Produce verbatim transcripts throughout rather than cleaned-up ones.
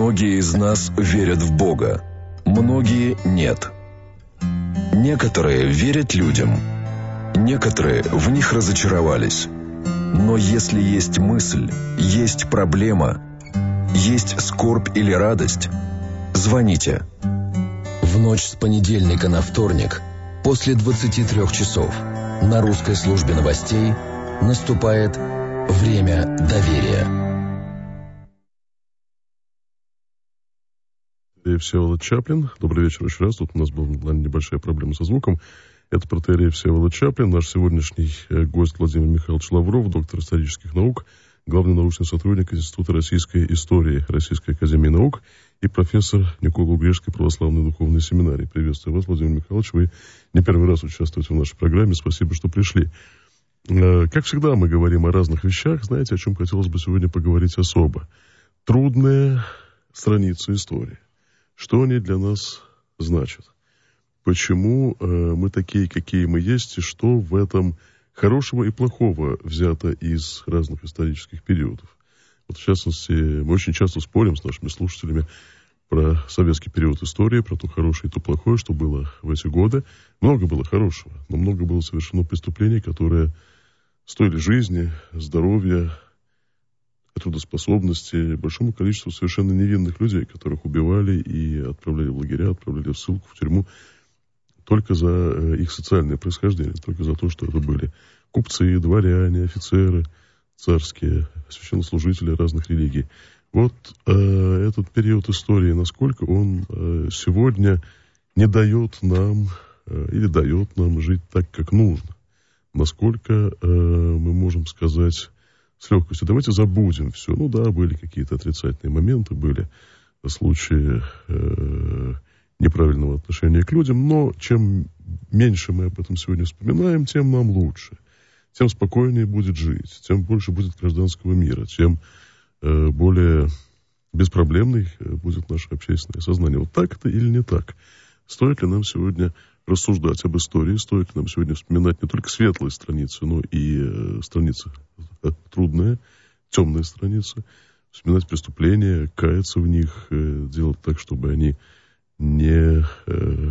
Многие из нас верят в Бога, многие нет. Некоторые верят людям, некоторые в них разочаровались. Но если есть мысль, есть проблема, есть скорбь или радость, звоните. В ночь с понедельника на вторник, после двадцати трёх часов, на русской службе новостей наступает время доверия. Всеволод Чаплин. Добрый вечер еще раз. Тут у нас была небольшая проблема со звуком. Это протоиерей Всеволод Чаплин. Наш сегодняшний гость Владимир Михайлович Лавров, доктор исторических наук, главный научный сотрудник Института российской истории Российской академии наук и профессор Николо-Грешской православной духовной семинарии. Приветствую вас, Владимир Михайлович. Вы не первый раз участвуете в нашей программе. Спасибо, что пришли. Как всегда, мы говорим о разных вещах. Знаете, о чем хотелось бы сегодня поговорить особо? Трудные страницы истории. Что они для нас значат? Почему э, мы такие, какие мы есть, и что в этом хорошего и плохого взято из разных исторических периодов? Вот, в частности, мы очень часто спорим с нашими слушателями про советский период истории, про то хорошее и то плохое, что было в эти годы. Много было хорошего, но много было совершено преступлений, которые стоили жизни, здоровья, трудоспособности большому количеству совершенно невинных людей, которых убивали и отправляли в лагеря, отправляли в ссылку, в тюрьму, только за их социальное происхождение, только за то, что это были купцы, дворяне, офицеры царские, священнослужители разных религий. Вот э, этот период истории, насколько он э, сегодня не дает нам э, или дает нам жить так, как нужно. Насколько э, мы можем сказать с легкостью: давайте забудем все. Ну да, были какие-то отрицательные моменты, были случаи э, неправильного отношения к людям, но чем меньше мы об этом сегодня вспоминаем, тем нам лучше, тем спокойнее будет жить, тем больше будет гражданского мира, тем э, более беспроблемной будет наше общественное сознание. Вот так это или не так? Стоит ли нам сегодня рассуждать об истории, стоит ли нам сегодня вспоминать не только светлые страницы, но и э, страницы э, трудные, темные страницы, вспоминать преступления, каяться в них, э, делать так, чтобы они не э,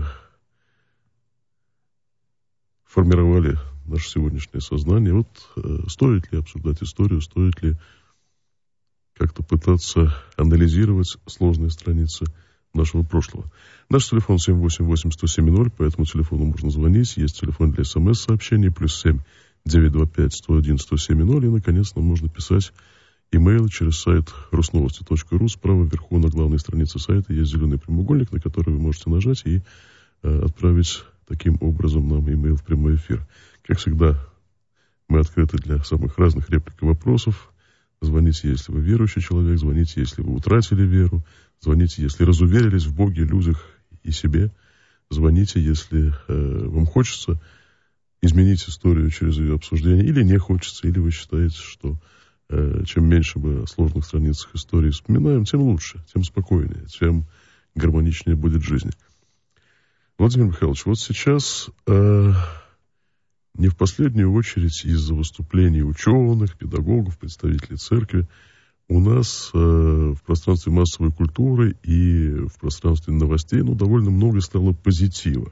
формировали наше сегодняшнее сознание. Вот э, стоит ли обсуждать историю, стоит ли как-то пытаться анализировать сложные страницы нашего прошлого. Наш телефон семь восемь восемь сто семь ноль, по этому телефону можно звонить. Есть телефон для смс-сообщений, плюс семь девятьсот двадцать пять сто один сто семь ноль. И, наконец, нам можно писать имейл через сайт русновости точка ру. Справа вверху на главной странице сайта есть зеленый прямоугольник, на который вы можете нажать и э, отправить таким образом нам имейл в прямой эфир. Как всегда, мы открыты для самых разных реплик и вопросов. Звоните, если вы верующий человек, звоните, если вы утратили веру, звоните, если разуверились в Боге, людях и себе, звоните, если э, вам хочется изменить историю через ее обсуждение, или не хочется, или вы считаете, что э, чем меньше мы о сложных страницах истории вспоминаем, тем лучше, тем спокойнее, тем гармоничнее будет жизнь. Владимир Михайлович, вот сейчас э, не в последнюю очередь из-за выступлений ученых, педагогов, представителей церкви у нас э, в пространстве массовой культуры и в пространстве новостей ну, довольно много стало позитива.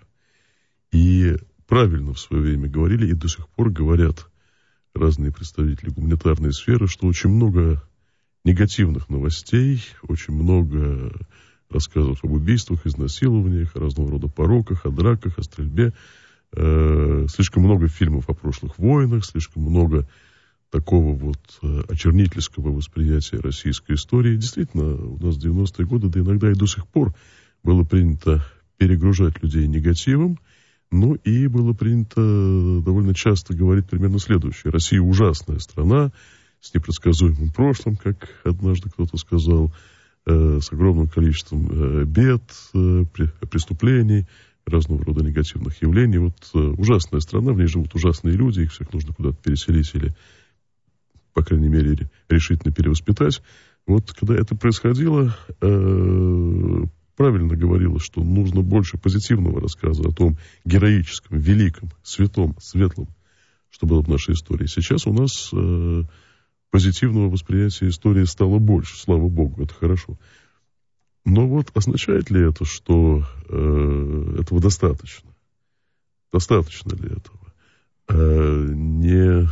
И правильно в свое время говорили, и до сих пор говорят разные представители гуманитарной сферы, что очень много негативных новостей, очень много рассказов об убийствах, изнасилованиях, о разного рода пороках, о драках, о стрельбе. Э, слишком много фильмов о прошлых войнах, слишком много такого вот э, очернительского восприятия российской истории. Действительно, у нас в девяностые годы, да иногда и до сих пор, было принято перегружать людей негативом, ну и было принято довольно часто говорить примерно следующее: Россия ужасная страна, с непредсказуемым прошлым, как однажды кто-то сказал, э, с огромным количеством э, бед, э, преступлений, разного рода негативных явлений. Вот э, ужасная страна, в ней живут ужасные люди, их всех нужно куда-то переселить или, по крайней мере, решительно перевоспитать. Вот когда это происходило, э, правильно говорилось, что нужно больше позитивного рассказа о том героическом, великом, святом, светлом, что было в нашей истории. Сейчас у нас э, позитивного восприятия истории стало больше, слава Богу, это хорошо. Но вот означает ли это, что э, этого достаточно? Достаточно ли этого? Э, не,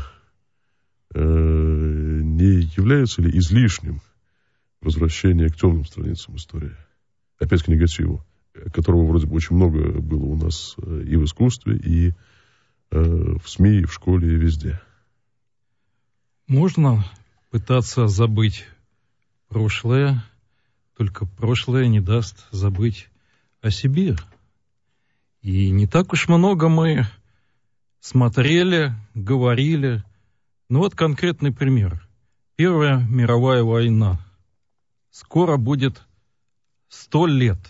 э, не является ли излишним возвращение к темным страницам истории? Опять к негативу, которого вроде бы очень много было у нас и в искусстве, и э, в СМИ, и в школе, и везде. Можно пытаться забыть прошлое, только прошлое не даст забыть о себе. И не так уж много мы смотрели, говорили. Ну вот конкретный пример. Первая мировая война. Скоро будет сто лет.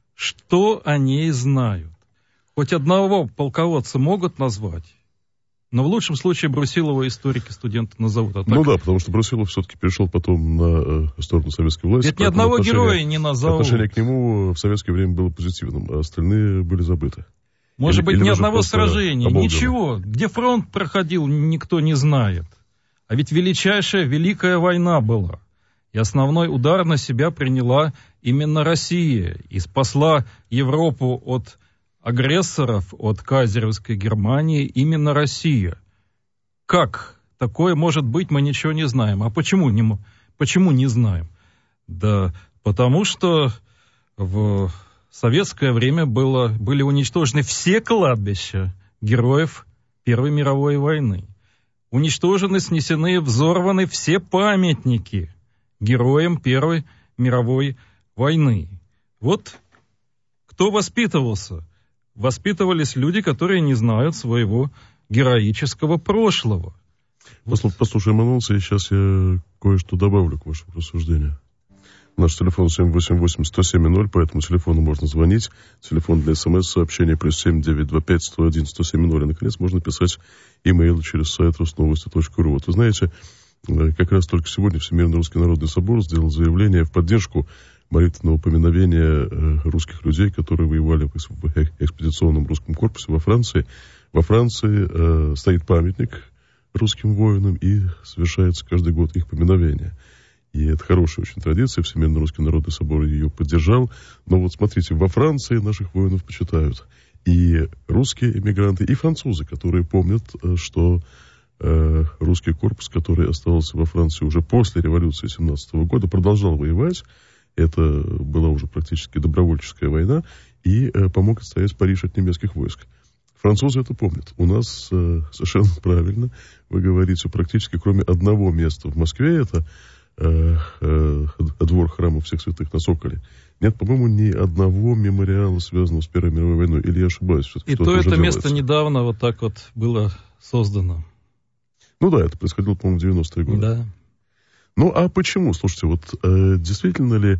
Что о ней знают? Хоть одного полководца могут назвать? Но в лучшем случае Брусилова историки, студенты назовут. А так... Ну да, потому что Брусилов все-таки перешел потом на э, сторону советской власти. Ведь ни одного героя не назовут. Отношение к нему в советское время было позитивным, а остальные были забыты. Может или, быть, или ни одного сражения, оболганы. Ничего. Где фронт проходил, никто не знает. А ведь величайшая Великая война была. И основной удар на себя приняла именно Россия. И спасла Европу от агрессоров, от кайзеровской Германии именно Россия. Как такое может быть, мы ничего не знаем. А почему не, почему не знаем? Да потому что в советское время было, были уничтожены все кладбища героев Первой мировой войны. Уничтожены, снесены, взорваны все памятники героям Первой мировой войны. Вот кто воспитывался? Воспитывались люди, которые не знают своего героического прошлого. Послу- послушаем анонсы, и сейчас я кое-что добавлю к вашему рассуждению. Наш телефон семь восемь восемь сто семь ноль, по этому телефону можно звонить. Телефон для смс-сообщения плюс семь девять два пять сто один сто семь ноль. И, наконец, можно писать имейл через сайт русновости точка ру. Вот вы знаете, как раз только сегодня Всемирный Русский Народный Собор сделал заявление в поддержку молитвенного поминовения русских людей, которые воевали в экспедиционном русском корпусе во Франции. Во Франции э, стоит памятник русским воинам, и совершается каждый год их поминовение. И это хорошая очень традиция, Всемирный Русский Народный Собор ее поддержал. Но вот смотрите, во Франции наших воинов почитают. И русские эмигранты, и французы, которые помнят, что э, русский корпус, который остался во Франции уже после революции семнадцатого года, продолжал воевать. Это была уже практически добровольческая война, и э, помог отстоять Париж от немецких войск. Французы это помнят. У нас э, совершенно правильно, вы говорите, практически кроме одного места в Москве, это э, э, двор храма всех святых на Соколе, нет, по-моему, ни одного мемориала, связанного с Первой мировой войной. Или я ошибаюсь? И то это место недавно вот так вот было создано. Ну да, это происходило, по-моему, в девяностые годы. Да. Ну, а почему? Слушайте, вот э, действительно ли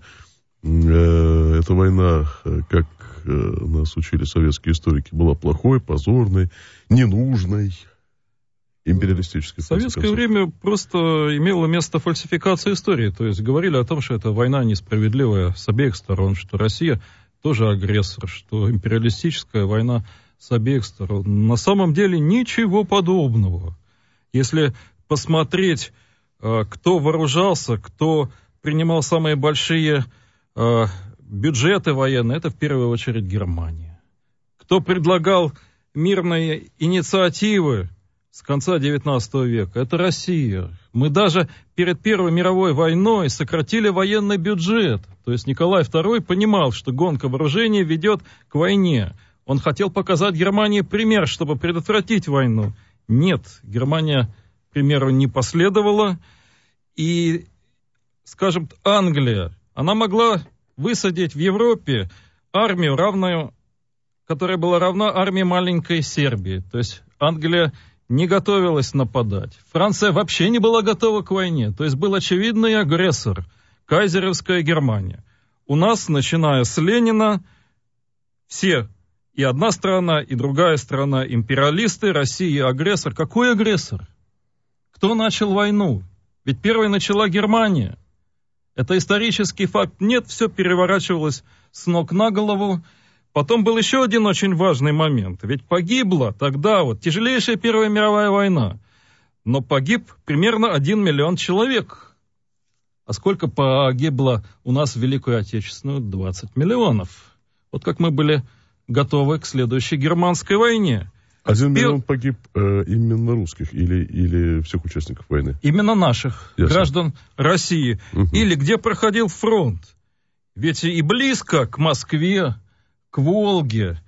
э, эта война, э, как э, нас учили советские историки, была плохой, позорной, ненужной, империалистической? В советское время просто имело место фальсификация истории. То есть говорили о том, что это война несправедливая с обеих сторон, что Россия тоже агрессор, что империалистическая война с обеих сторон. На самом деле ничего подобного. Если посмотреть, кто вооружался, кто принимал самые большие э, бюджеты военные, это в первую очередь Германия. Кто предлагал мирные инициативы с конца девятнадцатого века, это Россия. Мы даже перед Первой мировой войной сократили военный бюджет. То есть Николай второй понимал, что гонка вооружений ведет к войне. Он хотел показать Германии пример, чтобы предотвратить войну. Нет, Германия примеру не последовала. И, скажем, Англия, она могла высадить в Европе армию, равную, которая была равна армии маленькой Сербии. То есть Англия не готовилась нападать. Франция вообще не была готова к войне. То есть был очевидный агрессор, кайзеровская Германия. У нас, начиная с Ленина, все, и одна страна, и другая страна, империалисты, Россия агрессор. Какой агрессор? Кто начал войну? Ведь первой начала Германия. Это исторический факт. Нет, все переворачивалось с ног на голову. Потом был еще один очень важный момент. Ведь погибло тогда вот тяжелейшая Первая мировая война. Но погиб примерно один миллион человек. А сколько погибло у нас в Великую Отечественную? двадцать миллионов. Вот как мы были готовы к следующей германской войне. Один миллион погиб э, именно русских или, или всех участников войны? Именно наших, Ясно. граждан России. Угу. Или где проходил фронт. Ведь и близко к Москве, к Волге,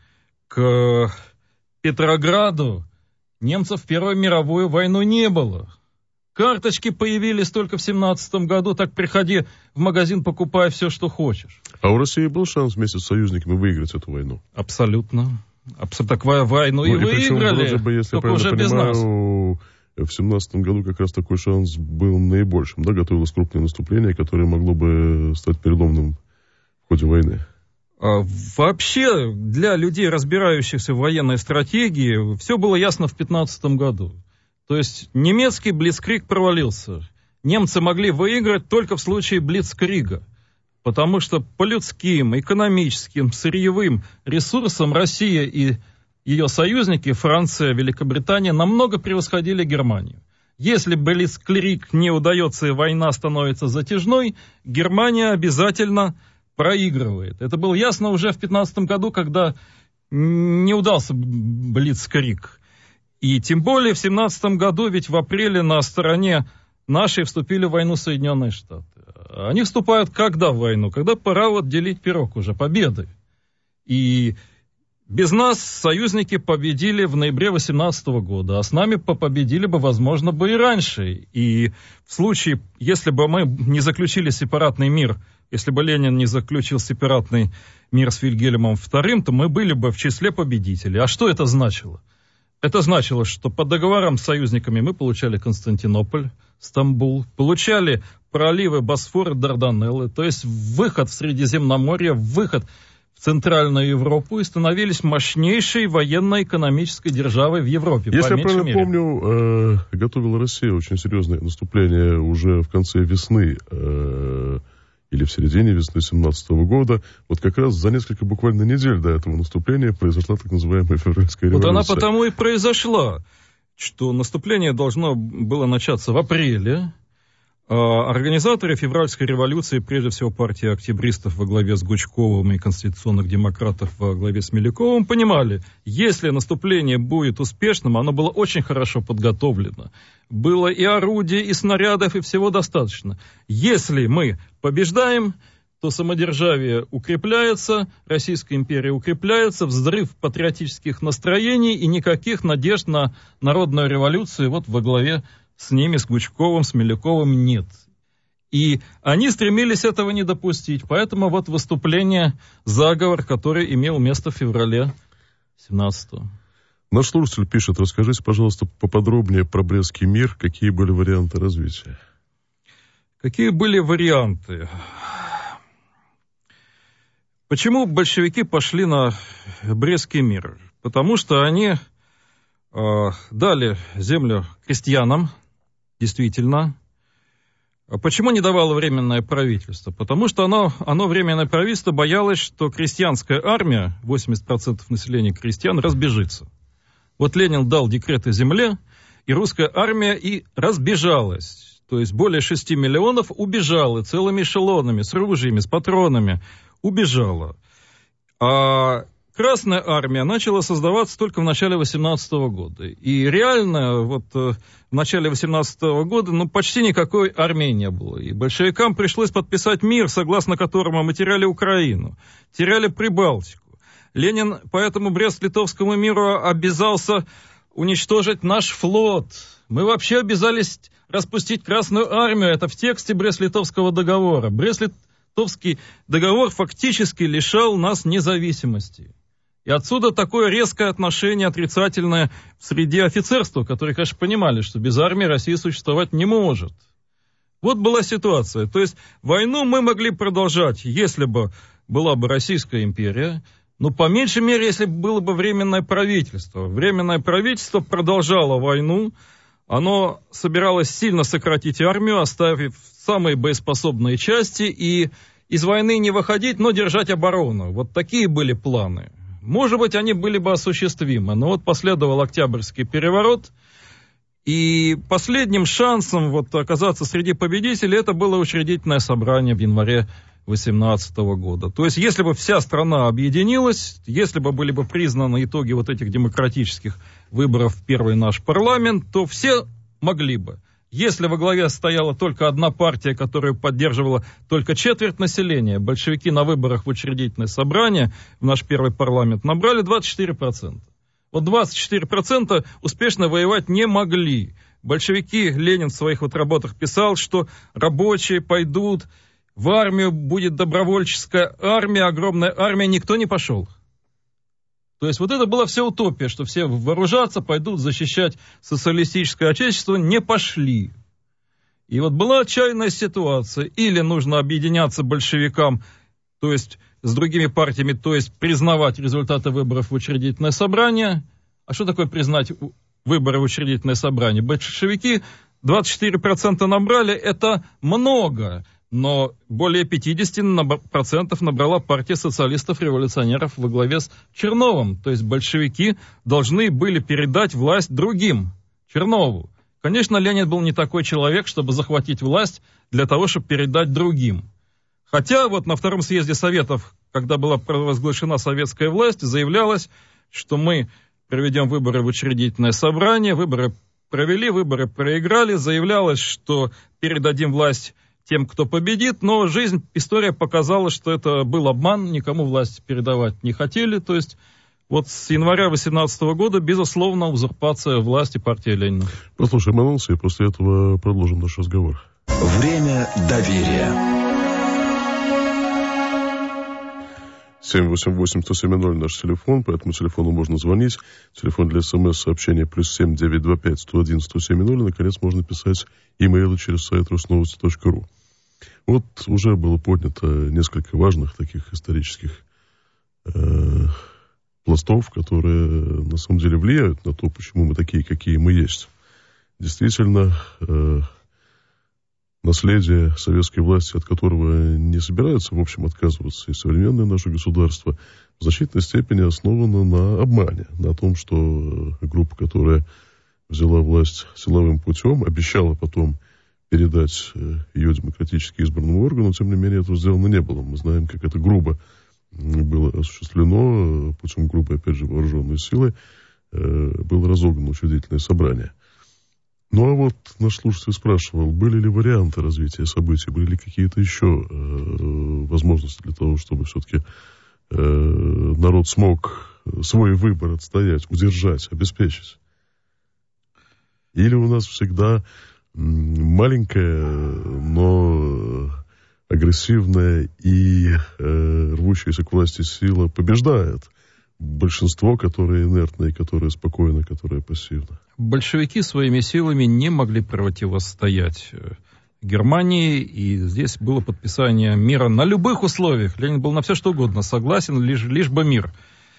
к Петрограду немцев в Первую мировую войну не было. Карточки появились только в семнадцатом году, так приходи в магазин, покупай все, что хочешь. А у России был шанс вместе с союзниками выиграть эту войну? Абсолютно. Абсолютно. Такую войну ну, и, и выиграли, причем, бы, если только я уже без понимаю, нас. В семнадцатом году как раз такой шанс был наибольшим. Да, готовилось крупное наступление, которое могло бы стать переломным в ходе войны. А, вообще, для людей, разбирающихся в военной стратегии, все было ясно в пятнадцатом году. То есть немецкий блицкриг провалился. Немцы могли выиграть только в случае блицкрига. Потому что по людским, экономическим, сырьевым ресурсам Россия и ее союзники, Франция, Великобритания, намного превосходили Германию. Если блицкриг не удается и война становится затяжной, Германия обязательно проигрывает. Это было ясно уже в пятнадцатом году, когда не удался блицкриг. И тем более в семнадцатом году, ведь в апреле на стороне нашей вступили в войну Соединенные Штаты. Они вступают когда в войну? Когда пора вот делить пирог уже, победы. И без нас союзники победили в ноябре восемнадцатого года, а с нами победили бы, возможно, бы и раньше. И в случае, если бы мы не заключили сепаратный мир, если бы Ленин не заключил сепаратный мир с Вильгельмом вторым, то мы были бы в числе победителей. А что это значило? Это значило, что по договорам с союзниками мы получали Константинополь, Стамбул, получали проливы Босфора, Дарданеллы, то есть выход в Средиземноморье, выход в Центральную Европу и становились мощнейшей военно-экономической державой в Европе. Если я правильно мере. помню, э, готовила Россия очень серьезное наступление уже в конце весны э, или в середине весны семнадцатого года. Вот как раз за несколько буквально недель до этого наступления произошла так называемая февральская революция. Вот она потому и произошла, что наступление должно было начаться в апреле. Организаторы февральской революции, прежде всего партия октябристов во главе с Гучковым и конституционных демократов во главе с Милюковым, понимали, если наступление будет успешным, оно было очень хорошо подготовлено. Было и орудий, и снарядов, и всего достаточно. Если мы побеждаем, то самодержавие укрепляется, Российская империя укрепляется, взрыв патриотических настроений и никаких надежд на народную революцию вот во главе с ними, с Гучковым, с Милюковым нет. И они стремились этого не допустить. Поэтому вот выступление, заговор, который имел место в феврале семнадцатого. Наш слушатель пишет, расскажите, пожалуйста, поподробнее про Брестский мир. Какие были варианты развития? Какие были варианты? Почему большевики пошли на Брестский мир? Потому что они э, дали землю крестьянам, действительно. А почему не давало временное правительство? Потому что оно, оно, временное правительство, боялось, что крестьянская армия, восемьдесят процентов населения крестьян, разбежится. Вот Ленин дал декрет о земле, и русская армия и разбежалась. То есть более шести миллионов убежало целыми эшелонами, с ружьями, с патронами. Убежала. А Красная армия начала создаваться только в начале восемнадцатого года. И реально вот в начале восемнадцатого года ну, почти никакой армии не было. И большевикам пришлось подписать мир, согласно которому мы теряли Украину, теряли Прибалтику. Ленин по этому Брест-Литовскому миру обязался уничтожить наш флот. Мы вообще обязались распустить Красную армию. Это в тексте Брест-Литовского договора. Брест-Литовский договор фактически лишал нас независимости. И отсюда такое резкое отношение отрицательное в среде офицерства, которые, конечно, понимали, что без армии Россия существовать не может. Вот была ситуация. То есть войну мы могли продолжать, если бы была бы Российская империя, но по меньшей мере, если бы было бы Временное правительство. Временное правительство продолжало войну, оно собиралось сильно сократить армию, оставив самые боеспособные части и из войны не выходить, но держать оборону. Вот такие были планы. Может быть, они были бы осуществимы, но вот последовал Октябрьский переворот, И последним шансом вот оказаться среди победителей это было учредительное собрание в январе восемнадцатого года. То есть, если бы вся страна объединилась, если бы были бы признаны итоги вот этих демократических выборов в первый наш парламент, то все могли бы. Если во главе стояла только одна партия, которая поддерживала только четверть населения, большевики на выборах в учредительное собрание в наш первый парламент набрали двадцать четыре процента. Вот двадцать четыре процента успешно воевать не могли. Большевики, Ленин в своих вот работах писал, что рабочие пойдут в армию, будет добровольческая армия, огромная армия, никто не пошел. То есть вот это была вся утопия, что все вооружатся, пойдут защищать социалистическое отечество, не пошли. И вот была отчаянная ситуация. Или нужно объединяться большевикам, то есть с другими партиями, то есть признавать результаты выборов в учредительное собрание. А что такое признать выборы в учредительное собрание? Большевики двадцать четыре процента набрали, это много. Но более пятьдесят процентов набрала партия социалистов-революционеров во главе с Черновым. То есть большевики должны были передать власть другим, Чернову. Конечно, Ленин был не такой человек, чтобы захватить власть для того, чтобы передать другим. Хотя вот на втором съезде Советов, когда была провозглашена советская власть, заявлялось, что мы проведем выборы в учредительное собрание, выборы провели, выборы проиграли, заявлялось, что передадим власть тем, кто победит, но жизнь, история показала, что это был обман, никому власть передавать не хотели, то есть вот с января восемнадцатого года, безусловно, узурпация власти партии Ленина. Послушаем анонсы и после этого продолжим наш разговор. Время доверия. семь восемь восемь сто семь ноль наш телефон, по этому телефону можно звонить. Телефон для смс-сообщения плюс семь девятьсот двадцать пять сто один сто семь ноль. И, наконец, можно писать имейлы через сайт русновости точка ру. Вот уже было поднято несколько важных таких исторических э, пластов, которые на самом деле влияют на то, почему мы такие, какие мы есть. Действительно, э, наследие советской власти, от которого не собираются, в общем, отказываться и современное наше государство, в значительной степени основано на обмане, на том, что группа, которая взяла власть силовым путем, обещала потом передать ее демократически избранному органу, тем не менее этого сделано не было. Мы знаем, как это грубо было осуществлено, путем грубой, опять же, вооруженной силы, было разогнано учредительное собрание. Ну а вот наш слушатель спрашивал, были ли варианты развития событий, были ли какие-то еще э, возможности для того, чтобы все-таки э, народ смог свой выбор отстоять, удержать, обеспечить. Или у нас всегда маленькая, но агрессивная и э, рвущаяся к власти сила побеждает большинство, которое инертное, которое спокойно, которое пассивно. Большевики своими силами не могли противостоять Германии, и здесь было подписание мира на любых условиях. Ленин был на все что угодно согласен, лишь, лишь бы мир.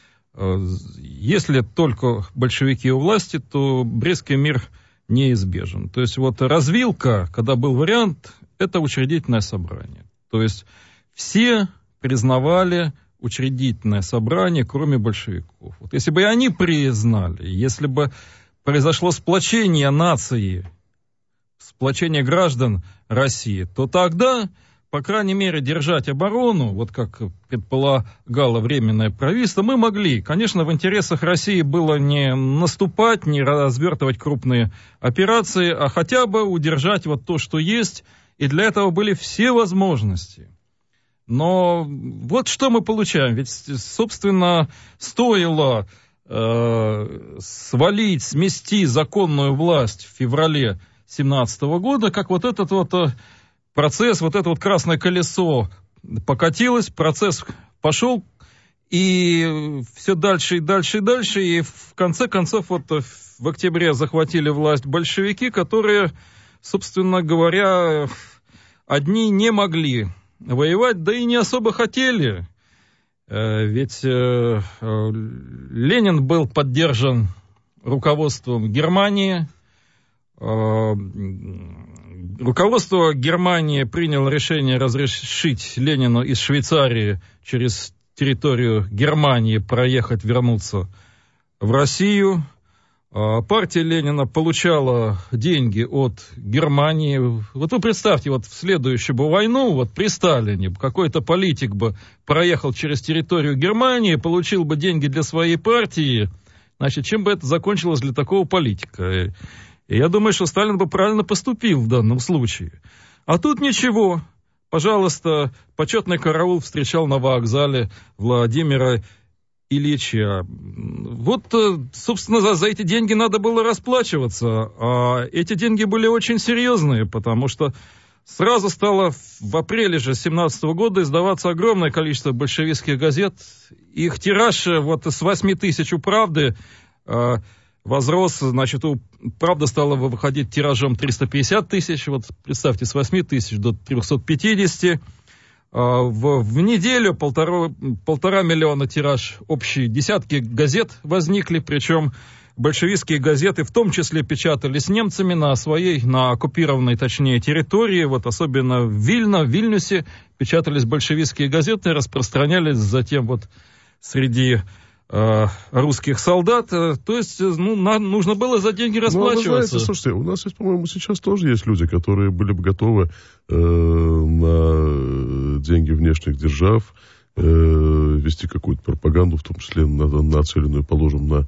Если только большевики у власти, то Брестский мир неизбежен. То есть вот развилка, когда был вариант, это учредительное собрание. То есть все признавали учредительное собрание, кроме большевиков. Вот если бы и они признали, если бы произошло сплочение нации, сплочение граждан России, то тогда, по крайней мере, держать оборону, вот как предполагало Временное правительство, мы могли. Конечно, в интересах России было не наступать, не развертывать крупные операции, а хотя бы удержать вот то, что есть, и для этого были все возможности. Но вот что мы получаем. Ведь, собственно, стоило э, свалить, смести законную власть в феврале семнадцатого года, как вот этот вот процесс, вот это вот красное колесо покатилось, процесс пошел, и все дальше и дальше и дальше, и в конце концов вот в октябре захватили власть большевики, которые, собственно говоря, одни не могли воевать, да и не особо хотели. Ведь Ленин был поддержан руководством Германии. Руководство Германии приняло решение разрешить Ленину из Швейцарии через территорию Германии проехать, вернуться в Россию. партия Ленина получала деньги от Германии. Вот вы представьте, вот в следующую бы войну, вот при Сталине, какой-то политик бы проехал через территорию Германии, получил бы деньги для своей партии. Значит, чем бы это закончилось для такого политика? И я думаю, что Сталин бы правильно поступил в данном случае. А тут ничего. Пожалуйста, почетный караул встречал на вокзале Владимира Ильича. Вот, собственно, за, за эти деньги надо было расплачиваться. А эти деньги были очень серьезные, потому что сразу стало в апреле же семнадцатого года издаваться огромное количество большевистских газет. Их тираж вот с восьми тысяч у «Правды» э, возрос, значит, у «Правда» стала выходить тиражом триста пятьдесят тысяч. Вот представьте, с восьми тысяч до трехсот пятидесяти. В, в неделю полтора, полтора миллиона тираж общий, десятки газет возникли, причем большевистские газеты в том числе печатались немцами на своей, на оккупированной, точнее, территории, вот особенно в Вильно, в Вильнюсе печатались большевистские газеты, распространялись затем вот среди э, русских солдат, то есть, ну, на, нужно было за деньги расплачиваться. Ну, вы знаете, слушайте, у нас, по-моему, сейчас тоже есть люди, которые были бы готовы э, на деньги внешних держав э, вести какую-то пропаганду, в том числе нацеленную, положим, на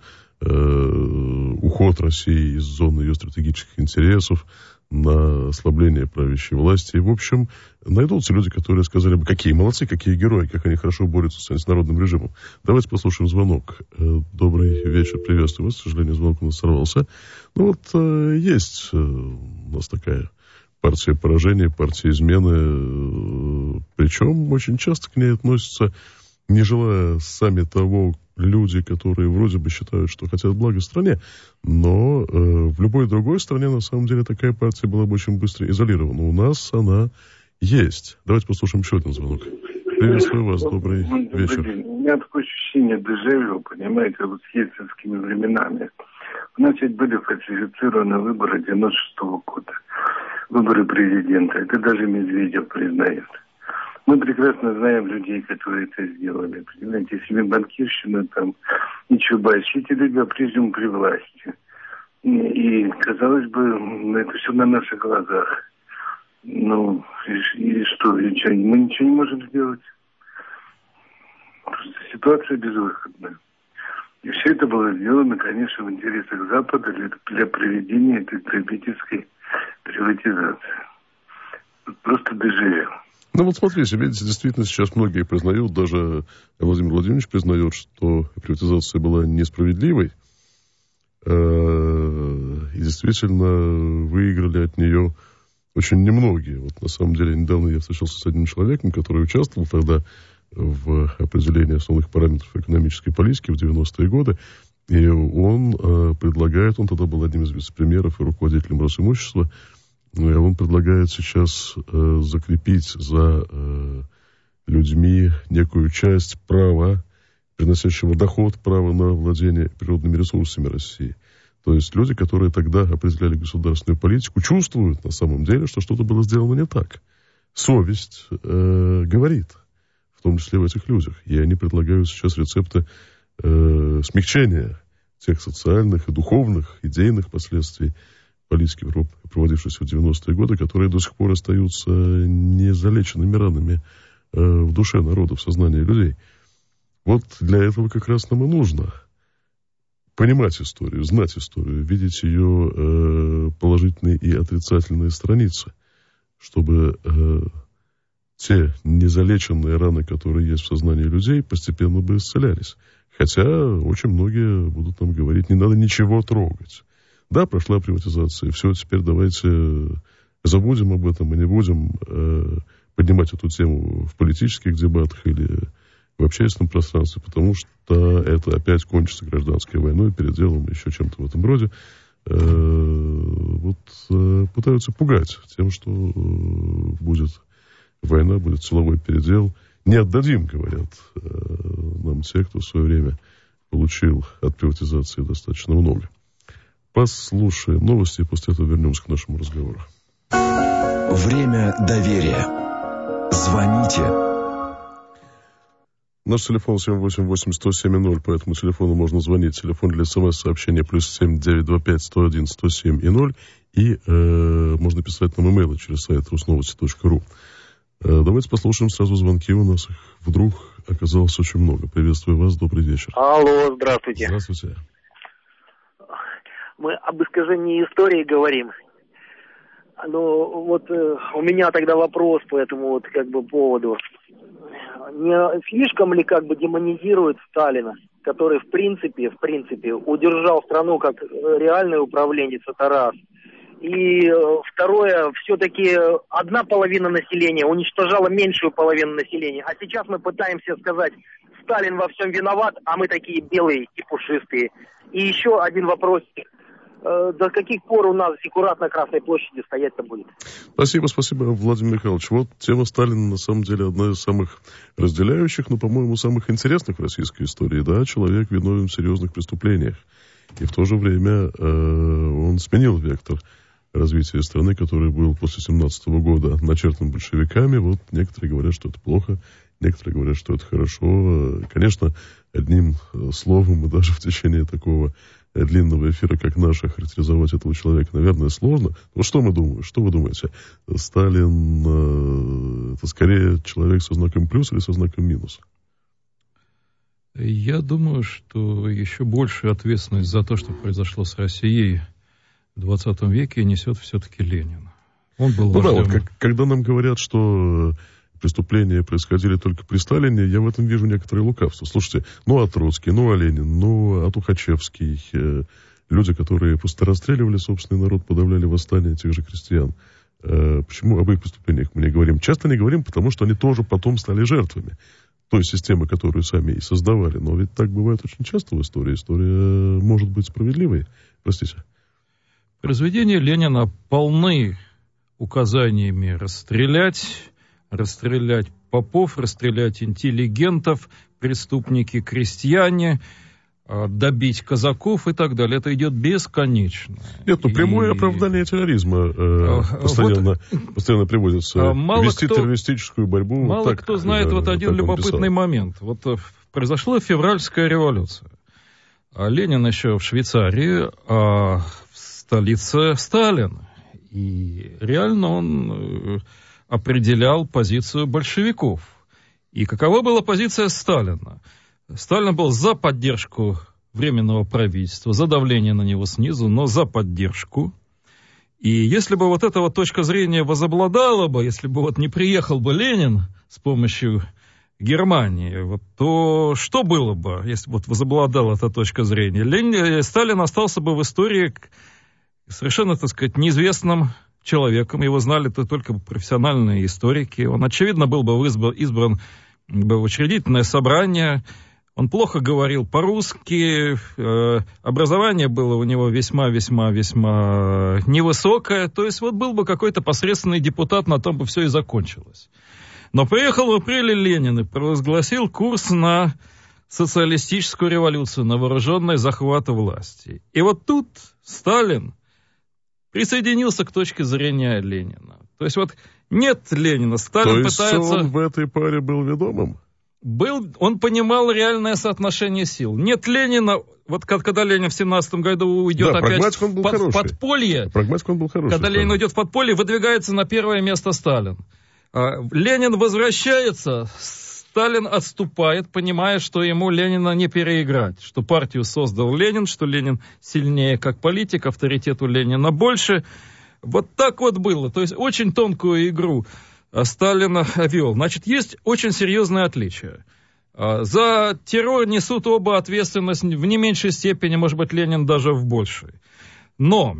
э, уход России из зоны ее стратегических интересов, на ослабление правящей власти. И, в общем, найдутся люди, которые сказали бы, какие молодцы, какие герои, как они хорошо борются с народным режимом. Давайте послушаем звонок. Добрый вечер, приветствую вас. К сожалению, звонок у нас сорвался. Ну вот, есть у нас такая партия поражения, партия измены. Причем очень часто к ней относятся, не желая сами того, люди, которые вроде бы считают, что хотят блага стране, но э, в любой другой стране, на самом деле, такая партия была бы очень быстро изолирована. У нас она есть. Давайте послушаем еще один звонок. Приветствую вас, добрый, добрый вечер. День. У меня такое ощущение дежавю, понимаете, вот с ельцинскими временами. У нас ведь были фальсифицированы выборы девяносто шестого года, выборы президента. Это даже Медведев признает. Мы прекрасно знаем людей, которые это сделали. Понимаете, если банкирщина, там, ничего боясь, эти люди по-прежнему при власти. И, казалось бы, это все на наших глазах. Ну, и, и что, и что, мы ничего не можем сделать. Просто ситуация безвыходная. И все это было сделано, конечно, в интересах Запада для, для проведения этой потребительской приватизации. Просто дежавю. Ну вот смотрите, видите, действительно сейчас многие признают, даже Владимир Владимирович признает, что приватизация была несправедливой. И действительно выиграли от нее очень немногие. Вот на самом деле недавно я встречался с одним человеком, который участвовал тогда в определении основных параметров экономической политики в девяностые годы. И он предлагает, он тогда был одним из вице-премьеров и руководителем Росимущества, он предлагает сейчас э, закрепить за э, людьми некую часть права, приносящего доход, права на владение природными ресурсами России. То есть люди, которые тогда определяли государственную политику, чувствуют на самом деле, что что-то было сделано не так. Совесть э, говорит, в том числе в этих людях. И они предлагают сейчас рецепты э, смягчения тех социальных и духовных, идейных последствий политики Европы, проводившейся в девяностые годы, которые до сих пор остаются незалеченными ранами э, в душе народа, в сознании людей. Вот для этого как раз нам и нужно понимать историю, знать историю, видеть ее э, положительные и отрицательные страницы, чтобы э, те незалеченные раны, которые есть в сознании людей, постепенно бы исцелялись. Хотя очень многие будут нам говорить, не надо ничего трогать. Да, прошла приватизация, все, теперь давайте забудем об этом и не будем э, поднимать эту тему в политических дебатах или в общественном пространстве, потому что это опять кончится гражданской войной, переделом, еще чем-то в этом роде. Э, вот э, пытаются пугать тем, что э, будет война, будет силовой передел. Не отдадим, говорят э, нам те, кто в свое время получил от приватизации достаточно много. Послушаем новости, и после этого вернемся к нашему разговору. Время доверия. Звоните. Наш телефон семь восемь восемь сто семь ноль, по этому телефону можно звонить. Телефон для смс-сообщения плюс семь девятьсот двадцать пять сто один сто семь и ноль. И э, можно писать нам имейлы через сайт русновости точка ру. Э, давайте послушаем сразу звонки. У нас их вдруг оказалось очень много. Приветствую вас, добрый вечер. Алло, здравствуйте. Здравствуйте. Мы об искажении истории говорим. Ну, вот э, у меня тогда вопрос по этому вот как бы поводу. Не слишком ли как бы демонизирует Сталина, который в принципе, в принципе удержал страну как реальный управленец, это раз. И э, второе, все-таки одна половина населения уничтожала меньшую половину населения. А сейчас мы пытаемся сказать, Сталин во всем виноват, а мы такие белые и пушистые. И еще один вопрос. До каких пор у нас зиккурат на Красной площади стоять-то будет? Спасибо, спасибо, Владимир Михайлович. Вот тема Сталина на самом деле одна из самых разделяющих, но, по-моему, самых интересных в российской истории. Да, человек виновен в серьезных преступлениях. И в то же время э, он сменил вектор развития страны, который был после семнадцатого года начертан большевиками. Вот некоторые говорят, что это плохо, некоторые говорят, что это хорошо. Конечно, одним словом и даже в течение такого длинного эфира, как наш, охарактеризовать этого человека, наверное, сложно. Но что мы думаем? Что вы думаете? Сталин э, это скорее человек со знаком плюс или со знаком минус? Я думаю, что еще большую ответственность за то, что произошло с Россией в двадцатом веке, несет все-таки Ленин. Он был ну вождем. Да, вот как, когда нам говорят, что преступления происходили только при Сталине, я в этом вижу некоторое лукавство. Слушайте, ну а Троцкий, ну а Ленин, ну а Тухачевский, э, люди, которые просто расстреливали собственный народ, подавляли восстание тех же крестьян. Э, почему об их преступлениях мы не говорим? Часто не говорим, потому что они тоже потом стали жертвами той системы, которую сами и создавали. Но ведь так бывает очень часто в истории. История может быть справедливой. Простите. Произведения Ленина полны указаниями расстрелять, расстрелять попов, расстрелять интеллигентов, преступники, крестьяне, добить казаков и так далее. Это идет бесконечно. Нет, ну прямое и... оправдание терроризма э, постоянно, вот, постоянно приводится. Мало вести кто, террористическую борьбу. Мало так, кто знает э, вот один любопытный писал. момент. Вот произошла февральская революция. А Ленин еще в Швейцарии, а в столице Сталин. И реально он определял позицию большевиков. И какова была позиция Сталина? Сталин был за поддержку Временного правительства, за давление на него снизу, но за поддержку. И если бы вот эта вот точка зрения возобладала бы, если бы вот не приехал бы Ленин с помощью Германии, вот, то что было бы, если бы вот возобладала эта точка зрения? Ленин, Сталин остался бы в истории совершенно, так сказать, неизвестным человеком. Его знали-то только профессиональные историки. Он, очевидно, был бы избран, избран бы в учредительное собрание. Он плохо говорил по-русски. Э, образование было у него весьма-весьма-весьма невысокое. То есть вот был бы какой-то посредственный депутат, на том бы все и закончилось. Но приехал в апреле Ленин и провозгласил курс на социалистическую революцию, на вооруженный захват власти. И вот тут Сталин присоединился к точке зрения Ленина. То есть вот нет Ленина, Сталин То есть пытается... он в этой паре был ведомым? Был, он понимал реальное соотношение сил. Нет Ленина, вот когда Ленин в семнадцатом году уйдет да, опять он был под, в подполье, прагматик он был хороший, когда Сталин. Ленин уйдет в подполье, выдвигается на первое место Сталин. Ленин возвращается, Сталин отступает, понимая, что ему Ленина не переиграть, что партию создал Ленин, что Ленин сильнее как политик, авторитет у Ленина больше. Вот так вот было. То есть очень тонкую игру Сталин вел. Значит, есть очень серьезное отличие. За террор несут оба ответственность в не меньшей степени, может быть, Ленин даже в большей. Но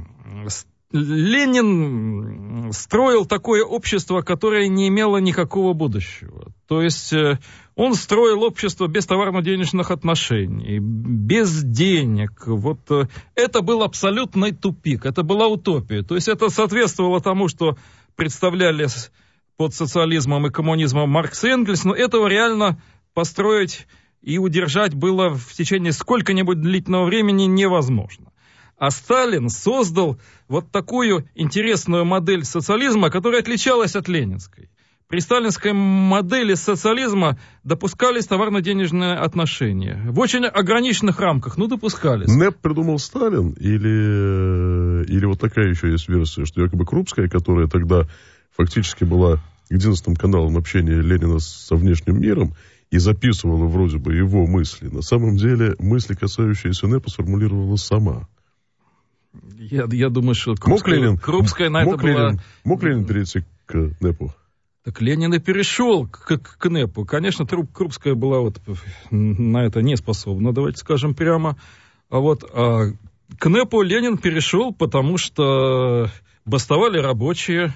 Ленин строил такое общество, которое не имело никакого будущего. То есть он строил общество без товарно-денежных отношений, без денег. Вот это был абсолютный тупик, это была утопия. То есть это соответствовало тому, что представляли под социализмом и коммунизмом Маркс и Энгельс, но этого реально построить и удержать было в течение сколько-нибудь длительного времени невозможно. А Сталин создал вот такую интересную модель социализма, которая отличалась от ленинской. При сталинской модели социализма допускались товарно-денежные отношения. В очень ограниченных рамках, но допускались. НЭП придумал Сталин? Или, или вот такая еще есть версия, что якобы Крупская, которая тогда фактически была единственным каналом общения Ленина со внешним миром и записывала вроде бы его мысли, на самом деле мысли, касающиеся НЭПа, сформулировала сама. Я, я думаю, что Крупская, мог Ленин, Крупская на мог это была... Ленин, мог Ленин перейти к НЭПу? Так Ленин и перешел к, к, к НЭПу. Конечно, Крупская была вот на это не способна, давайте скажем прямо. А вот а к НЭПу Ленин перешел, потому что бастовали рабочие.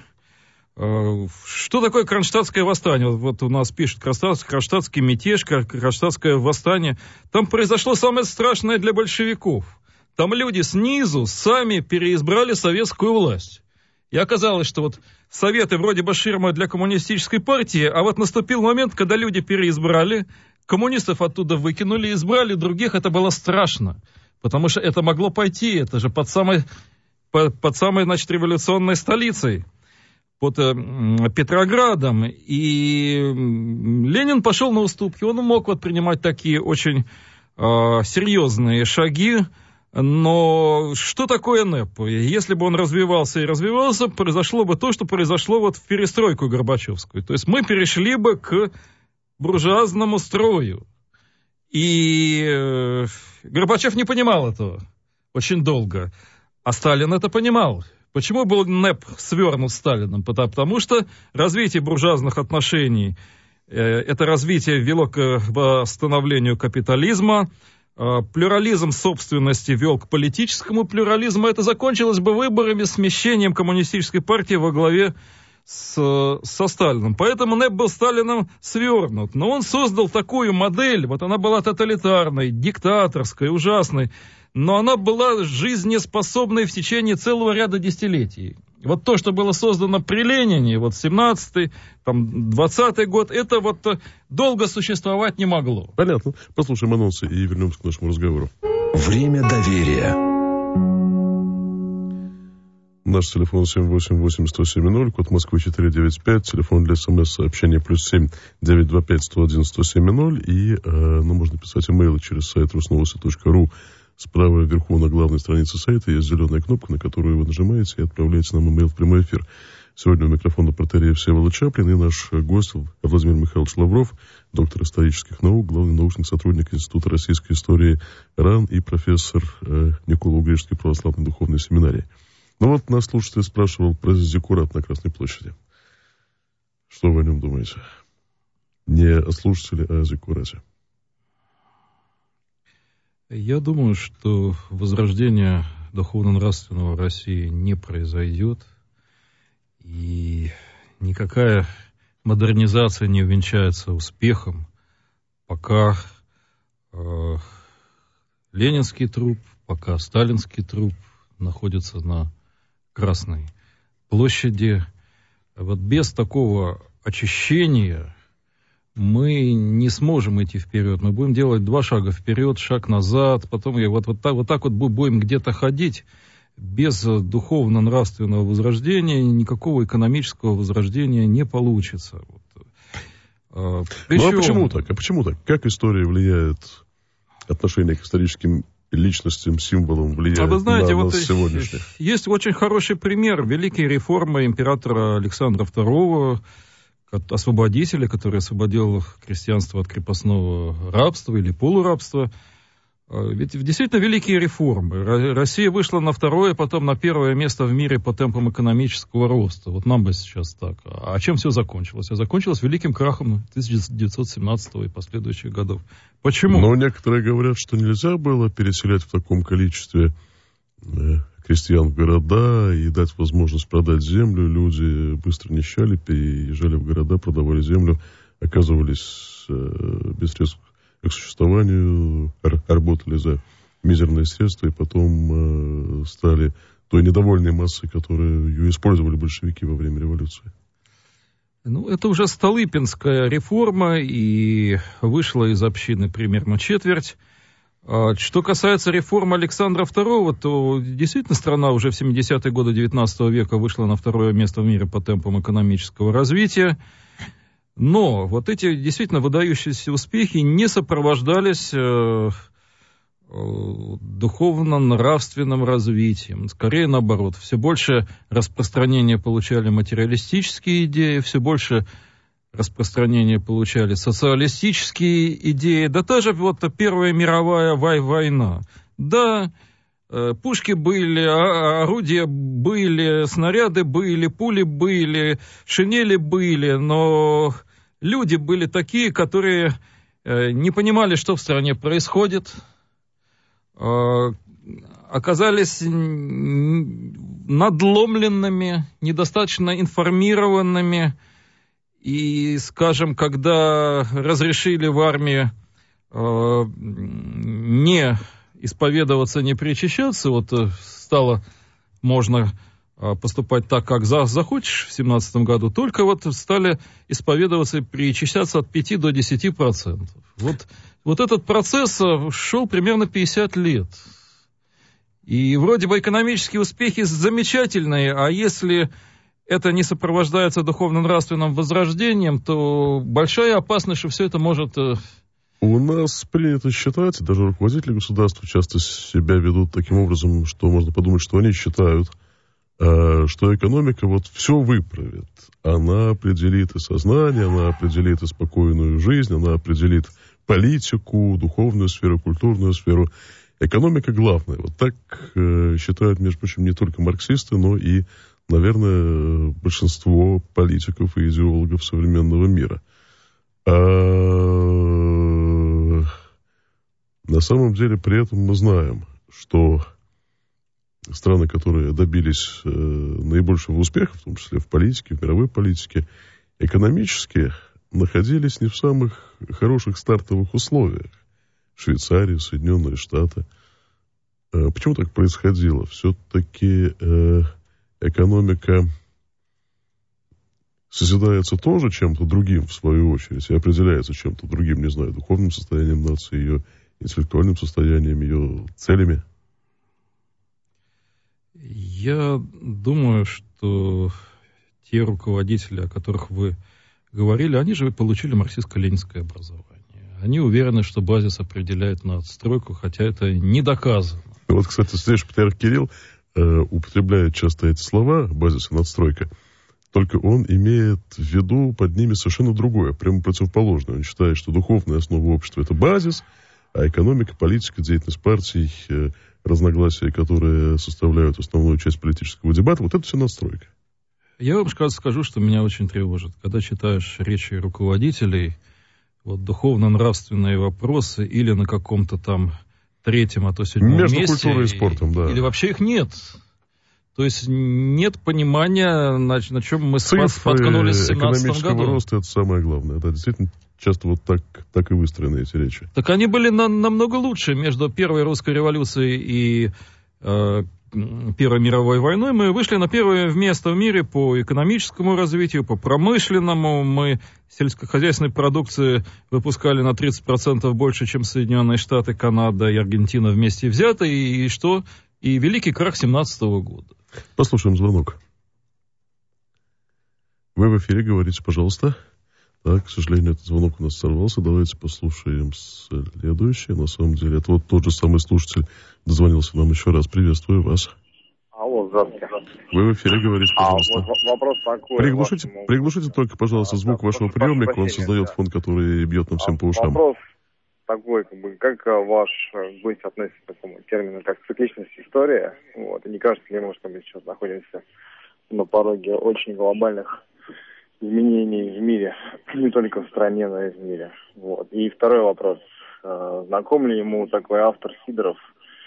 Что такое Кронштадтское восстание? Вот, вот у нас пишут Кронштадтский мятеж, Кронштадтское восстание. Там произошло самое страшное для большевиков. Там люди снизу сами переизбрали советскую власть. И оказалось, что вот советы вроде бы ширма для коммунистической партии, а вот наступил момент, когда люди переизбрали, коммунистов оттуда выкинули, избрали других, это было страшно. Потому что это могло пойти, это же под самой, под, под самой, значит, революционной столицей, под э, Петроградом. И Ленин пошел на уступки, он мог вот принимать такие очень э, серьезные шаги. Но что такое НЭП? Если бы он развивался и развивался, произошло бы то, что произошло вот в перестройку Горбачевскую. То есть мы перешли бы к буржуазному строю. И э, Горбачев не понимал этого очень долго. А Сталин это понимал. Почему был НЭП свернут Сталином? Потому что развитие буржуазных отношений, э, это развитие вело к восстановлению капитализма. Плюрализм собственности вел к политическому плюрализму. Это закончилось бы выборами, смещением коммунистической партии во главе с, со Сталином. Поэтому НЭП был Сталином свернут. Но он создал такую модель, вот она была тоталитарной, диктаторской, ужасной, но она была жизнеспособной в течение целого ряда десятилетий. Вот то, что было создано при Ленине, вот семнадцатый, там, двадцатый год, это вот долго существовать не могло. Понятно. Послушаем анонсы и вернемся к нашему разговору. Время доверия. Наш телефон семь восемь восемь сто семь ноль, код Москвы четыреста девяносто пять, телефон для смс-сообщения плюс семь девятьсот двадцать пять сто один сто семь ноль, и э, ну, можно писать имейлы через сайт русновости точка ру. Справа вверху на главной странице сайта есть зеленая кнопка, на которую вы нажимаете и отправляете нам имейл в прямой эфир. Сегодня у микрофона протоиерей Всеволод Чаплин и наш гость Владимир Михайлович Лавров, доктор исторических наук, главный научный сотрудник Института российской истории РАН и профессор э, Николо-Угришской православной духовной семинарии. Ну вот нас слушатель спрашивал про зиккурат на Красной площади. Что вы о нем думаете? Не о слушателе, а о зиккурате. Я думаю, что возрождение духовно-нравственного в России не произойдет, и никакая модернизация не увенчается успехом, пока э, ленинский труп, пока сталинский труп находится на Красной площади. Вот без такого очищения мы не сможем идти вперед. Мы будем делать два шага вперед, шаг назад, потом и вот, вот, так, вот так вот будем где-то ходить. Без духовно-нравственного возрождения никакого экономического возрождения не получится. Вот. Причем... Ну а почему так? А почему так? Как история влияет, отношение к историческим личностям, символам влияет а вы знаете, на вот нас сегодняшних? Есть очень хороший пример. Великие реформы императора Александра второго, освободителя, который освободил крестьянство от крепостного рабства или полурабства. Ведь действительно великие реформы. Россия вышла на второе, потом на первое место в мире по темпам экономического роста. Вот нам бы сейчас так. А чем все закончилось? А закончилось великим крахом тысяча девятьсот семнадцатого и последующих годов. Почему? Но некоторые говорят, что нельзя было переселять в таком количестве крестьян в города и дать возможность продать землю. Люди быстро нищали, переезжали в города, продавали землю, оказывались без средств к существованию, работали за мизерные средства и потом стали той недовольной массой, которую использовали большевики во время революции. Ну, это уже Столыпинская реформа, и вышла из общины примерно четверть. Что касается реформы Александра второго, то действительно страна уже в семидесятые годы девятнадцатого века вышла на второе место в мире по темпам экономического развития. Но вот эти действительно выдающиеся успехи не сопровождались э, духовно-нравственным развитием. Скорее наоборот. Все больше распространения получали материалистические идеи, все больше распространения получали социалистические идеи. Да та же вот Первая мировая война. Да, пушки были, орудия были, снаряды были, пули были, шинели были, но люди были такие, которые не понимали, что в стране происходит, оказались надломленными, недостаточно информированными. И, скажем, когда разрешили в армии не исповедоваться, не причащаться, вот стало можно поступать так, как захочешь в семнадцатом году, только вот стали исповедоваться и причащаться от пяти до десяти процентов. Вот, вот этот процесс шел примерно пятьдесят лет. И вроде бы экономические успехи замечательные, а если это не сопровождается духовно-нравственным возрождением, то большая опасность, что все это может... У нас принято считать, даже руководители государства часто себя ведут таким образом, что можно подумать, что они считают, что экономика вот все выправит. Она определит и сознание, она определит и спокойную жизнь, она определит политику, духовную сферу, культурную сферу. Экономика главная. Вот так считают, между прочим, не только марксисты, но и, наверное, большинство политиков и идеологов современного мира. А на самом деле при этом мы знаем, что страны, которые добились э, наибольшего успеха, в том числе в политике, в мировой политике, экономически находились не в самых хороших стартовых условиях. Швейцария, Соединенные Штаты. Э, почему так происходило? Все-таки э, экономика созидается тоже чем-то другим, в свою очередь, и определяется чем-то другим, не знаю, духовным состоянием нации, ее интеллектуальным состоянием, ее целями. Я думаю, что те руководители, о которых вы говорили, они же получили марксистско-ленинское образование. Они уверены, что базис определяет надстройку, хотя это не доказано. Вот, кстати, Святейший Патриарх Кирилл э, употребляет часто эти слова, базис и надстройка, только он имеет в виду под ними совершенно другое, прямо противоположное. Он считает, что духовная основа общества – это базис, а экономика, политика, деятельность партий, э, разногласия, которые составляют основную часть политического дебата, вот это все надстройка. Я вам скажу, что меня очень тревожит. Когда читаешь речи руководителей, вот духовно-нравственные вопросы или на каком-то там третьем, а то седьмом месте. Между культурой и спортом, да. Или вообще их нет. То есть нет понимания, на, на чем мы Цифры споткнулись в семнадцатом году. Роста — это самое главное. Да, действительно, часто вот так, так и выстроены эти речи. Так они были на, намного лучше. Между Первой русской революцией и э, Первой мировой войной мы вышли на первое место в мире по экономическому развитию, по промышленному. Мы сельскохозяйственной продукции выпускали на тридцать процентов больше, чем Соединенные Штаты, Канада и Аргентина вместе взяты. И, и что? И великий крах семнадцатого года. Послушаем звонок. Вы в эфире, говорите, пожалуйста. Так, к сожалению, этот звонок у нас сорвался. Давайте послушаем следующий. На самом деле, это вот тот же самый слушатель дозвонился нам еще раз. Приветствую вас. Алло, здравствуйте. Вы в эфире, говорите, пожалуйста. А, вот вопрос такой. Приглушите, вашему... приглушите только, пожалуйста, звук да, вашего приемника. Он создает да. фон, который бьет нам всем а, по ушам. Вопрос такой, как бы, как ваш гость относится к такому термину, как цикличность истории? Вот. И не кажется ли ему, что мы сейчас находимся на пороге очень глобальных изменений в мире, не только в стране, но и в мире. Вот. И второй вопрос. Знаком ли ему такой автор Сидоров,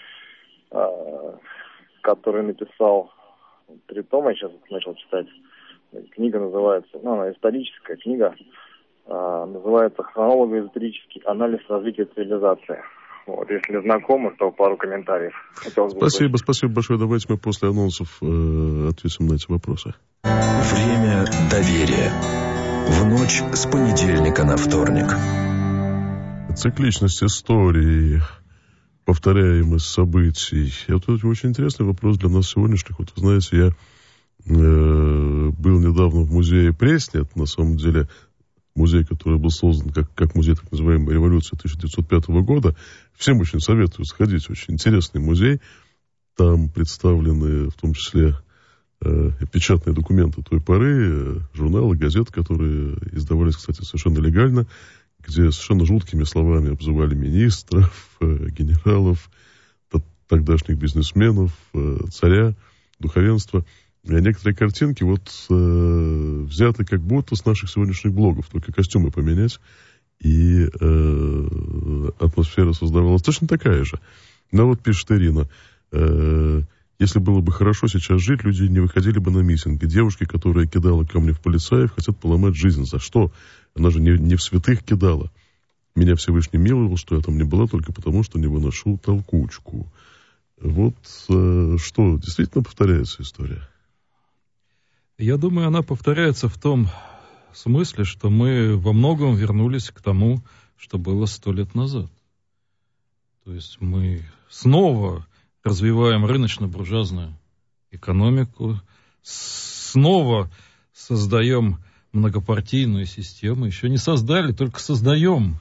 который написал три тома, я сейчас начал читать. Книга называется, ну, она историческая книга, называется «Хронолого-эзотерический анализ развития цивилизации». Вот, если знакомы, то пару комментариев. Спасибо, спасибо большое. Давайте мы после анонсов э, ответим на эти вопросы. Время доверия. В ночь с понедельника на вторник. Цикличность истории, повторяемость событий. Это очень интересный вопрос для нас сегодняшних. Вот, вы знаете, я э, был недавно в музее Пресни. Это, на самом деле, музей, который был создан как, как музей так называемой революции тысяча девятьсот пятого года. Всем очень советую сходить, очень интересный музей. Там представлены в том числе э, печатные документы той поры, э, журналы, газеты, которые издавались, кстати, совершенно легально, где совершенно жуткими словами обзывали министров, э, генералов, тогдашних бизнесменов, э, царя, духовенства. И некоторые картинки вот э, взяты как будто с наших сегодняшних блогов, только костюмы поменять, и э, атмосфера создавалась точно такая же. Но вот пишет Ирина, э, если было бы хорошо сейчас жить, люди не выходили бы на митинги. Девушки, которая кидала камни в полицаев, хотят поломать жизнь. За что? Она же не, не в святых кидала. Меня Всевышний миловал, что я там не была, только потому, что не выношу толкучку. Вот э, что, действительно повторяется история? Я думаю, она повторяется в том смысле, что мы во многом вернулись к тому, что было сто лет назад. То есть мы снова развиваем рыночно-буржуазную экономику, снова создаем многопартийную систему, еще не создали, только создаем.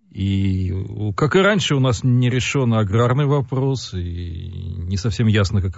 И, как и раньше, у нас не решен аграрный вопрос, и не совсем ясно, как